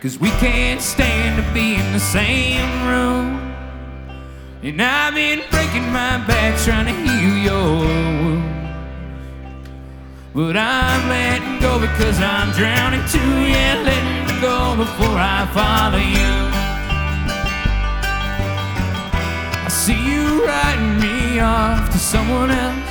'cause we can't stand to be in the same room. And I've been breaking my back trying to heal your wound, but I'm letting go because I'm drowning too. Yeah, letting go before I follow you. I see you writing me off to someone else,